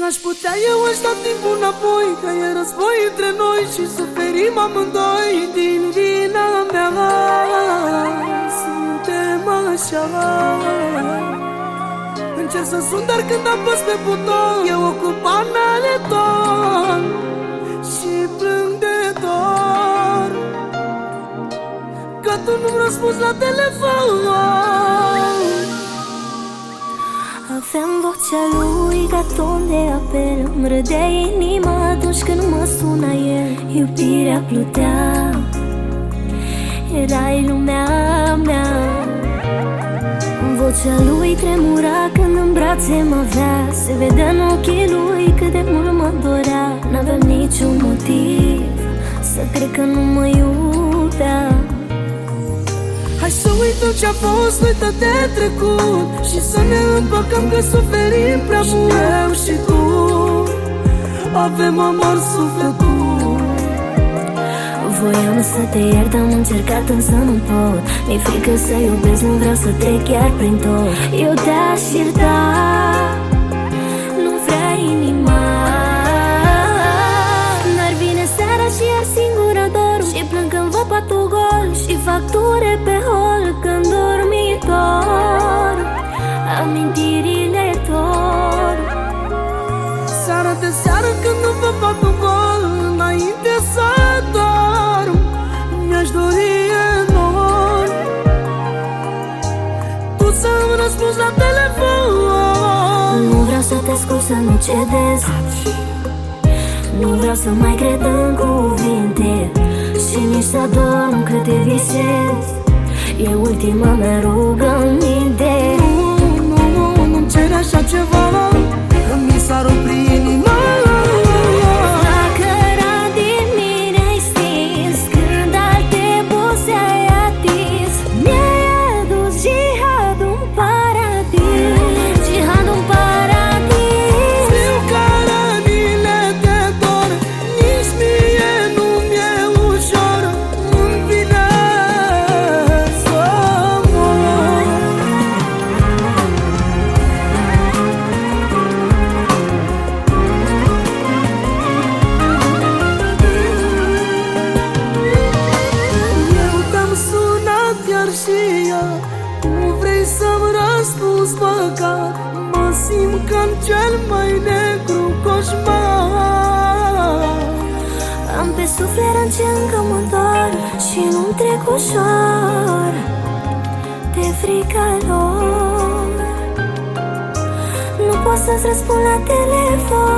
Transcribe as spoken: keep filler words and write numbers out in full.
N-aș putea eu aș da timpul înapoi, că e război între noi și suferim amândoi din vina mea. Suntem așa. Încerc să sun, dar când apăs pe buton e ocupat n-ale ton și plâng de dor că tu nu-mi răspunzi la telefon. Aveam vocea lui ca ton de apel, îmi râdea inima atunci când mă suna el. Iubirea plutea, erai lumea mea. Vocea lui tremura când în brațe mă avea, se vedea în ochii lui cât de mult mă dorea. N-aveam niciun motiv să cred că nu mă iubea. Hai să uităm ce-a fost, uită de trecut și să ne împăcăm că suferim prea mult. Eu și tu avem amor sufletul. Voiam să te iert, am încercat însă nu pot. Mi-e frică să iubesc, nu vreau să trec chiar prin tot. Eu te-aș ierta, nu vrea inima. N-ar vine seara și iar singură dorm și plâng când văd patul gol și facture pe hol când dormitor. Amintirile dor. Seara de seară când nu văd patul gol, înainte să dorm mi-aș dori enorm tu să-mi răspunzi la telefon. Nu vreau să te ascult, să nu cedezi. Nu vreau să mai cred în cuvinte și nici să dorm cât te visez. E ultima mea rugăminte. Nu, nu, nu, nu-mi cere așa ceva, că mi s-ar opri inima. Flacăra din mine ai stins când alte buze ai atins. Mi-ai adus jihadul în paradis, jihadul în paradis. Știu că rănile de dor, nici mie nu mi-e ușor. Îmi vine să mor. Eu te-am sunat chiar și ea, nu vrei să-mi răspunzi măcar. Mă simt ca-n cel mai negru coșmar. Am pe suflet răni ce încă mă dor și nu-mi trec ușor de frica lor. Nu pot să-ți răspund la telefon.